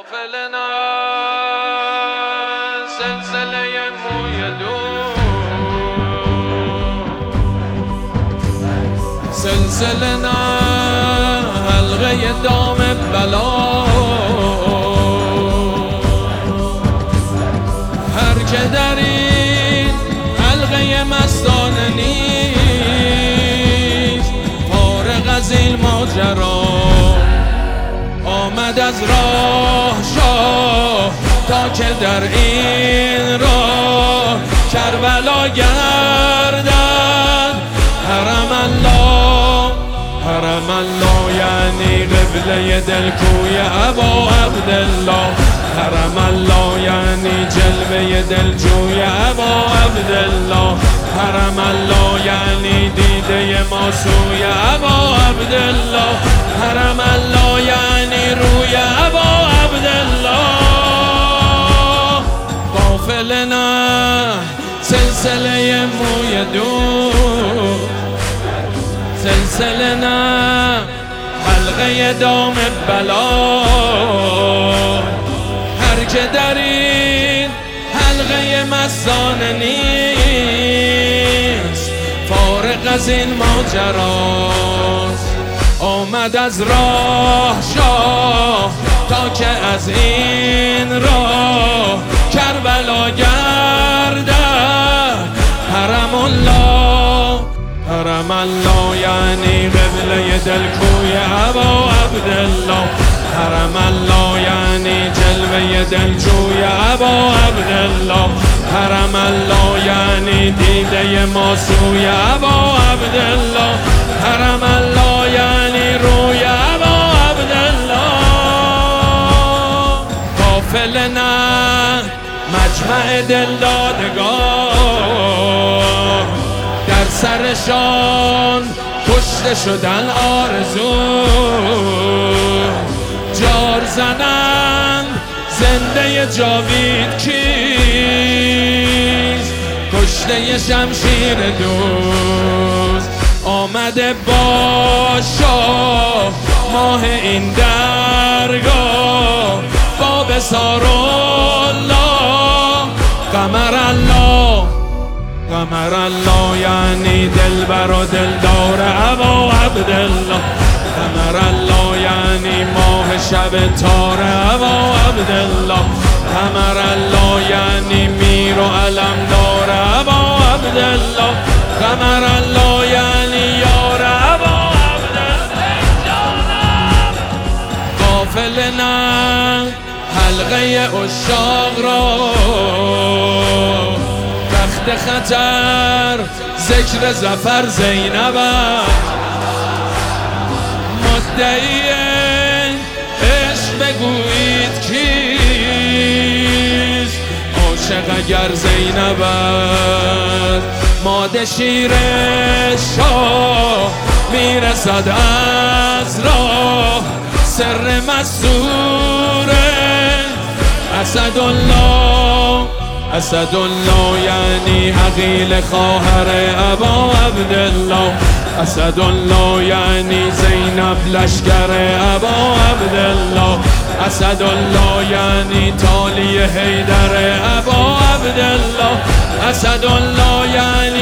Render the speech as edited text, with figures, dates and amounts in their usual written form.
قافلنا سلسله موی دور، سلسلنا حلقه دام بلا. هر که در این حلقه مستانه نیست، فارغ از این ماجرا آمد از راه شاه تا که در این راه کربلا گردد. حرم الله، حرم الله یعنی قبله دل کوی ابا عبدالله. حرم الله یعنی جلوه دلجوی ابا عبدالله. حرم الله یعنی دیده ما سوی ابا عبدالله. حرم الله یعنی روی ابا عبدالله. قافلنا سلسله موی دور، سلسلنا حلقه دام بلا. هر که در این حلقه مستانه نیست، فارغ از این ماجراست آمد از راه شاه تا که از این راه کربلا گردد. حرم الله، حرم الله یعنی قبله دل کوی ابا عبدالله. حرم الله یعنی جلوه دلجوی ابا عبدالله. حرم الله یعنی دیده ما سوی ابا عبدالله. حرم الله یعنی روی ابا عبدالله. قافلنا مجمع دلدادگان، در سرشان کشته شدن آرزو. جار زنند زنده جاوید کیست، کشته شمشیر دوست. آمده با شاه ماه این درگاه، با بسار الله. قمر الله، قمر الله یعنی دلبر و دلدار ابا عبدالله. قمر الله یعنی ماه شب تار ابا عبدالله. قمر الله یعنی میر و علمدار ابا عبدالله. قمر الله یعنی یار ابا عبدالله. قافلنا حلقه عشاق را تخت خطر ذکر ظفر زینب. مدعی عشق بگویید کیست، عاشق اگر زینب است. ماده شیر شاه میرسد از راه، سر مسرور اسدالله. اسدالله یعنی عقیل خواهر ابا عبدالله. اسدالله یعنی زینب لشکر ابا عبدالله. اسدالله یعنی تالی حیدر ابا عبدالله. اسدالله یعنی